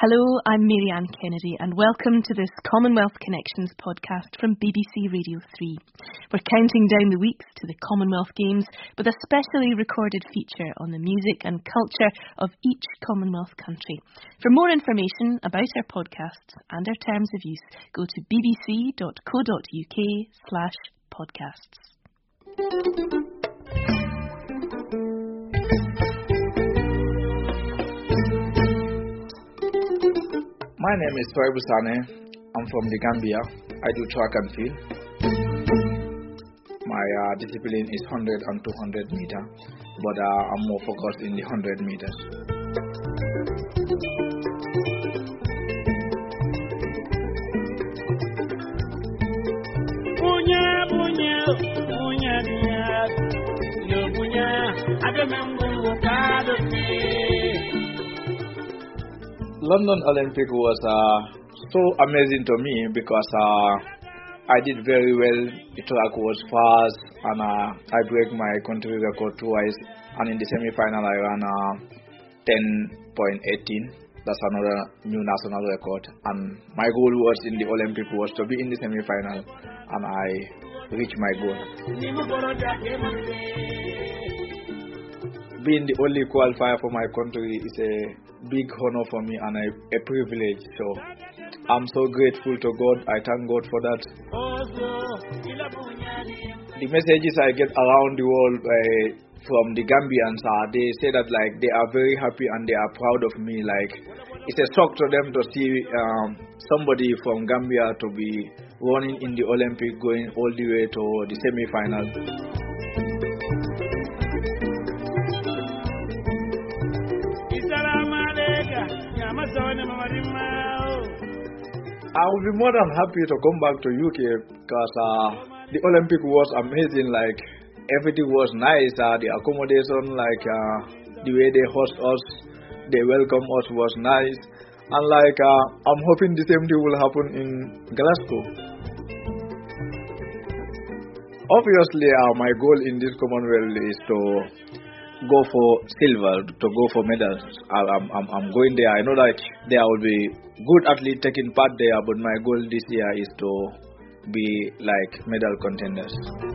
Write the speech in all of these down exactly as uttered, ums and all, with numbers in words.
Hello, I'm Marianne Kennedy and welcome to this Commonwealth Connections podcast from B B C Radio three. We're counting down the weeks to the Commonwealth Games with a specially recorded feature on the music and culture of each Commonwealth country. For more information about our podcasts and our terms of use, go to bbc.co.uk slash podcasts. My name is Toibu Sane. I'm from the Gambia. I do track and field. My uh, discipline is one hundred and two hundred meter, but uh, I'm more focused in the one hundred meters. Punya, punya, punya dia, yo punya, ada membuat kado. London Olympic was uh, so amazing to me because uh, I did very well. The track was fast and uh, I broke my country record twice. And in the semi-final I ran uh, ten point one eight. That's another new national record. And my goal was in the Olympic was to be in the semi-final, and I reached my goal. Being the only qualifier for my country is a big honor for me and a, a privilege. So I'm so grateful to God. I thank God for that. The messages I get around the world uh, from the Gambians are they say that like they are very happy and they are proud of me. Like it's a shock to them to see um, somebody from Gambia to be running in the Olympic, going all the way to the semi-final. I will be more than happy to come back to U K because uh, the Olympic was amazing. Like everything was nice. Uh, the accommodation, like uh, the way they host us, they welcome us was nice. And like uh, I'm hoping the same thing will happen in Glasgow. Obviously, uh, my goal in this Commonwealth is to go for silver, to go for medals. I'm, I'm, I'm going there. I know that there will be good athletes taking part there, but my goal this year is to be like medal contenders.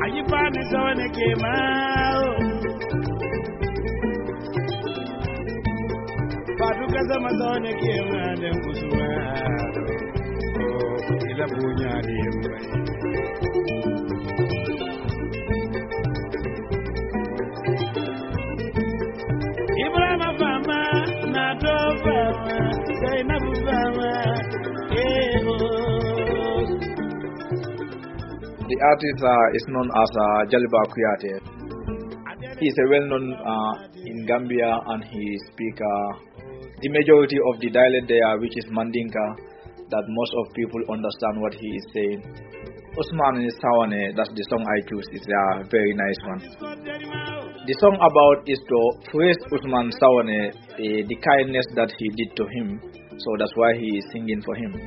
The artist uh, is known as uh, Jaliba Kuyate. He is a well-known uh, in Gambia and he speaks uh, the majority of the dialect there, which is Mandinka, that most of people understand what he is saying. Usman Sawane, that's the song I choose, is a very nice one. The song about is to praise Usman Sawane, uh, the kindness that he did to him. So that's why he is singing for him.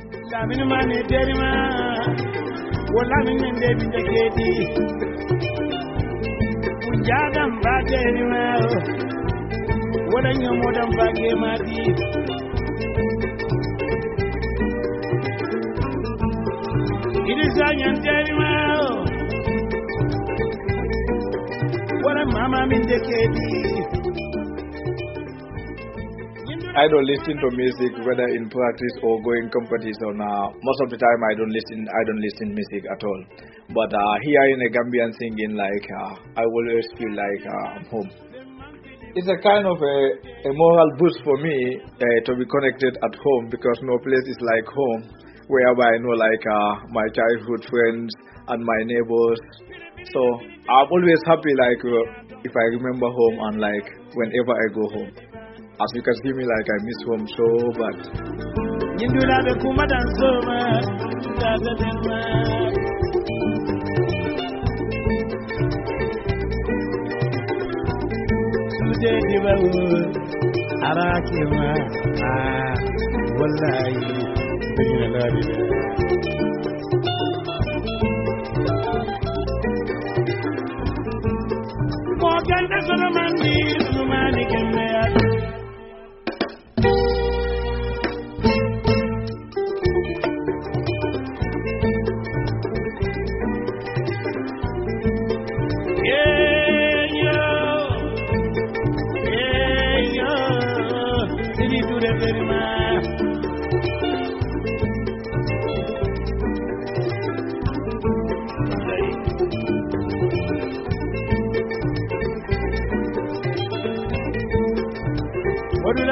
I don't listen to music whether in practice or going competition. Uh, most of the time I don't listen. I don't listen music at all. But uh, here in a Gambian singing, like uh, I always feel like uh, I'm home. It's a kind of a, a moral boost for me uh, to be connected at home because no place is like home, whereby I know like uh, my childhood friends and my neighbors. So I'm always happy like uh, if I remember home and like whenever I go home. As you can see me, like I miss home so bad.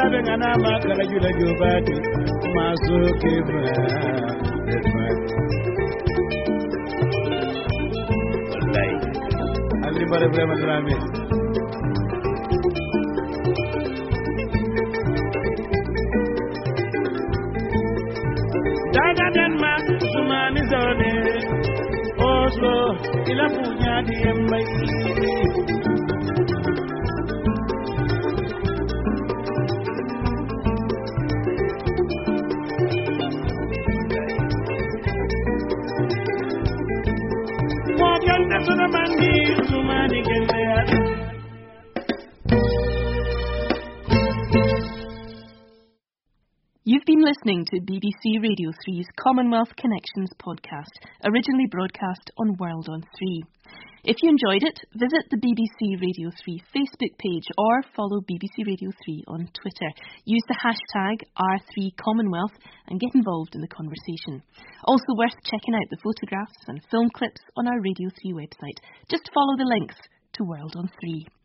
bengana makala jula jubati mazuke ba wallahi ali bare bare drame Dada Denmark sumani zone Oslo ila punya diembai You've been listening to B B C Radio three's Commonwealth Connections podcast, originally broadcast on World on three. If you enjoyed it, visit the B B C Radio three Facebook page or follow B B C Radio three on Twitter. Use the hashtag R three Commonwealth and get involved in the conversation. Also worth checking out the photographs and film clips on our Radio three website. Just follow the links to World on three.